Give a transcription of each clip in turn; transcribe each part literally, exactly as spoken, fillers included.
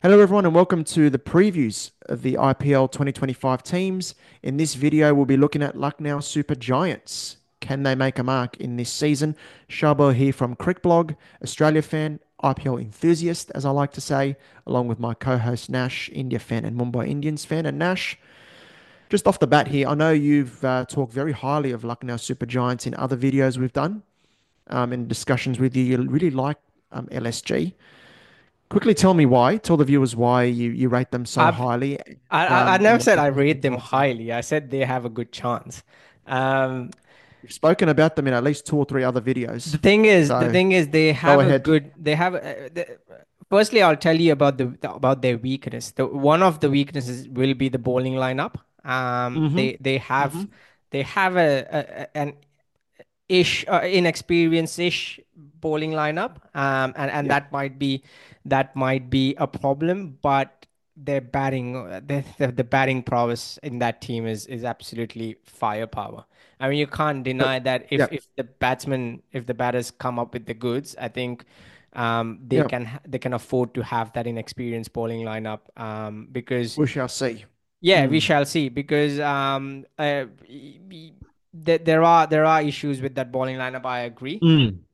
Hello, everyone, and welcome to the previews of the I P L twenty twenty-five teams. In this video, we'll be looking at Lucknow Super Giants. Can they make a mark in this season? Shabo here from CrickBlog, Australia fan, I P L enthusiast, as I like to say, along with my co-host Nash, India fan and Mumbai Indians fan. And Nash, just off the bat here, I know you've uh, talked very highly of Lucknow Super Giants in other videos we've done, um, in discussions with you. You really like um, L S G. Quickly tell me why. Tell the viewers why you, you rate them so I've highly, I, and, I I um, and never what said you I think rate they're them going to. highly. I said they have a good chance. Um, You've spoken about them in at least two or three other the videos. thing is, the So thing is, they go have a ahead. good. They have. Uh, the, firstly, I'll tell you about the, the about their weakness. The one of the weaknesses will be the bowling lineup. Um, Mm-hmm. they they Mm-hmm. have they have a, a an ish uh, inexperienced ish bowling lineup. Um, and and Yep. that might be that might be a problem, but their batting, uh, the, the the batting prowess in that team is is absolutely firepower. I mean, you can't But deny that if yep. if the batsmen, if the batters come up with the goods, I think um, they Yep. can ha- they can afford to have that inexperienced bowling lineup. Um, because We shall see. yeah, we Mm. shall see. Because um, uh, y- y- there there are there are issues with that bowling lineup. I agree. Mm.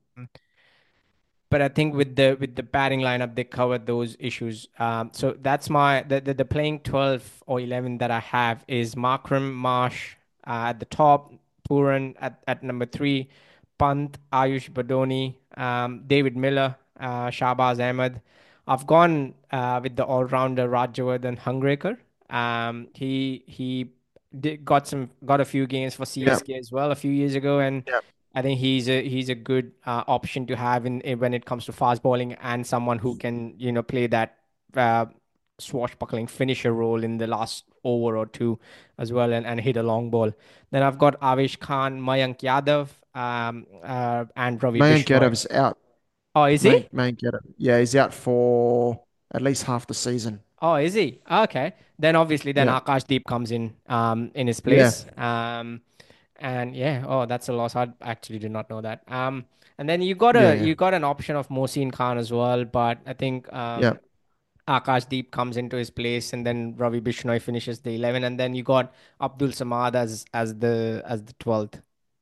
But I think with the with the batting lineup, they covered those issues. Um, so that's my the, the the playing twelve or eleven that I have is Markram, Marsh uh, at the top, Puran at, at number three, Pant, Ayush Badoni, um, David Miller, uh, Shahbaz Ahmed. I've gone uh, with the all-rounder Rajawardhan Hungraker. Um, he he did, got some got a few games for Yep. C S K as well a few years ago, and Yep. I think he's a he's a good uh, option to have in, in when it comes to fast bowling, and someone who can you know play that uh, swashbuckling finisher role in the last over or two as well, and, and hit a long ball. Then I've got Avesh Khan, Mayank Yadav, um, uh, and Ravi Mayank Bishnoi. Yadav's out. Oh, is he? Mayank, Mayank Yadav. Yeah, he's out for at least half the season. Oh, is he? Okay. Then obviously, then Yeah. Akash Deep comes in um in his Yeah. place. Um, And yeah, oh, that's a loss. I actually did not know that. Um, and then you got Yeah. a Yeah. you got an option of Mohsin Khan as well, but I think Yeah. um Akash Deep comes into his place, and then Ravi Bishnoi finishes the eleven, and then you got Abdul Samad as as the as the twelfth.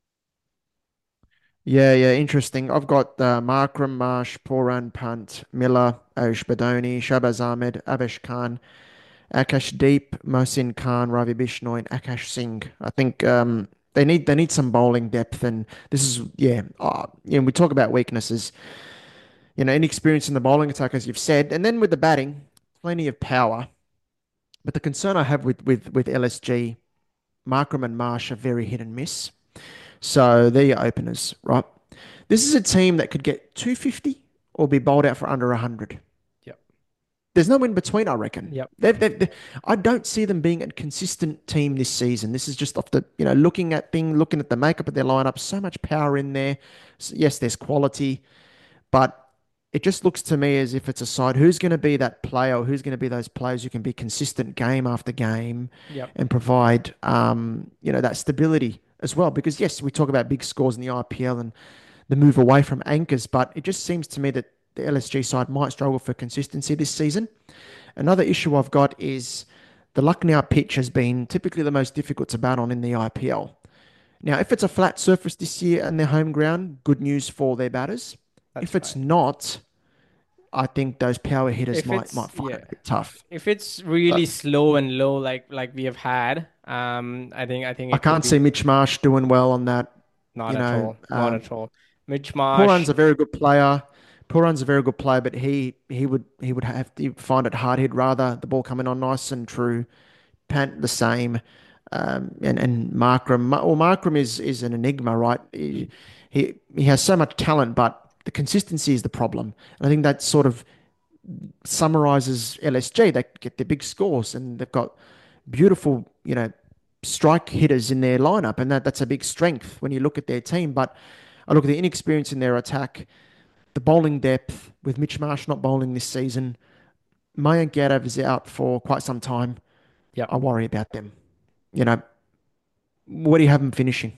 Yeah, yeah, interesting. I've got uh, Markram, Marsh, Poran, Punt, Miller, Ayush Badoni, Shabazz Ahmed, Abesh Khan, Akash Deep, Mohsin Khan, Ravi Bishnoi, and Akash Singh. I think um, they need they need some bowling depth, and this is yeah. Uh, you know, we talk about weaknesses. You know, inexperience in the bowling attack, as you've said, and then with the batting, plenty of power. But the concern I have with with with L S G, Markram and Marsh are very hit and miss. So they're your openers, right? This is a team that could get two fifty or be bowled out for under one hundred. Yep. There's no in between, I reckon. Yep. They've, they've, they I don't see them being a consistent team this season. This is just off the, you know, looking at thing, looking at the makeup of their lineup, so much power in there. S yes, there's quality, but it just looks to me as if it's a side who's going to be that player or who's going to be those players who can be consistent game after game Yep. and provide, um, you know, that stability as well. Because yes, we talk about big scores in the I P L and the move away from anchors, but it just seems to me that the L S G side might struggle for consistency this season. Another issue I've got is the Lucknow pitch has been typically the most difficult to bat on in the I P L. Now, if it's a flat surface this year and their home ground, good news for their batters. If That's it's right. not, I think those power hitters If might it's might find yeah, it a bit tough. if it's really But slow and low like like we have had, um, I think I think I it could can't see be Mitch Marsh doing well on that. not You at know, all, not um, at all. Mitch Pooran's Marsh. a very good player. Pooran's a very good player, but he he would he would have to find it hard hit rather the ball coming on nice and true. Pant the same, um, and and Markram. Ma- Well, Markram is is an enigma, right? He, he he has so much talent, but the consistency is the problem. And I think that sort of summarizes L S G. They get their big scores, and they've got beautiful, you know, strike hitters in their lineup, and that that's a big strength when you look at their team. But I look at the inexperience in their attack, the bowling depth with Mitch Marsh not bowling this season. Mayank Yadav is out for quite some time. Yep. I worry about them. You know, what do you have them finishing?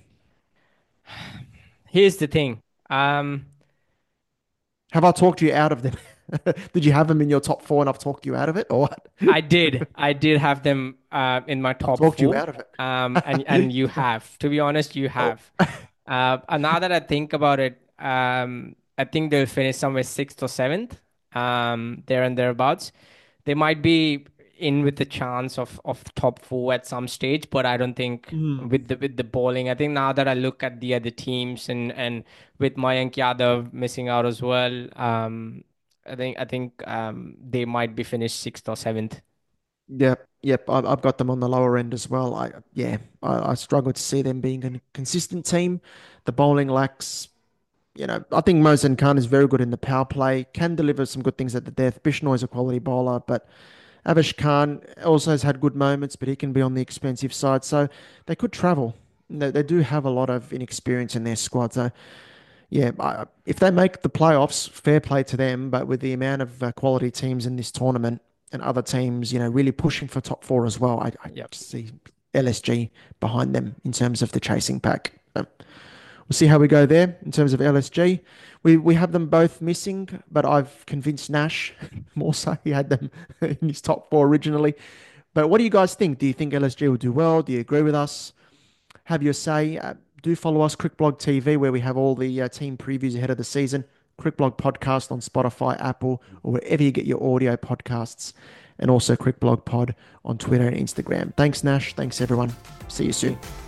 Here's the thing. Um, Have I talked you out of them? Did you have them in your top four and I've talked you out of it, or what? I did. I did have them uh, in my I've top talked you four. out of Um, and it. and you have. To be honest, you Oh, have. Uh, and now that I think about it, um, I think they'll finish somewhere sixth or seventh, um, there and thereabouts. They might be in with the chance of of top four at some stage, but I don't think mm. with the with the bowling. I think now that I look at the other teams and and with Mayank Yadav missing out as well, um, I think I think um, they might be finished sixth or seventh. Yep, yep. I- I've got them on the lower end as well. I yeah, I, I struggle to see them being a consistent team. The bowling lacks, you know, I think Mohsen Khan is very good in the power play, can deliver some good things at the death. Bishnoi is a quality bowler, but Avish Khan also has had good moments, but he can be on the expensive side. So they could travel. They, they do have a lot of inexperience in their squad. So yeah, I, if they make the playoffs, fair play to them. But with the amount of uh, quality teams in this tournament and other teams, you know, really pushing for top four as well, I, I Yep. see L S G behind them in terms of the chasing pack. So we'll see how we go there in terms of L S G. We we have them both missing, but I've convinced Nash more so. He had them in his top four originally. But what do you guys think? Do you think L S G will do well? Do you agree with us? Have your say. Uh, do follow us, Crickblog T V, where we have all the uh, team previews ahead of the season. Crickblog Podcast on Spotify, Apple, or wherever you get your audio podcasts. And also Crickblog Pod on Twitter and Instagram. Thanks, Nash. Thanks, everyone. See you Thank soon. you.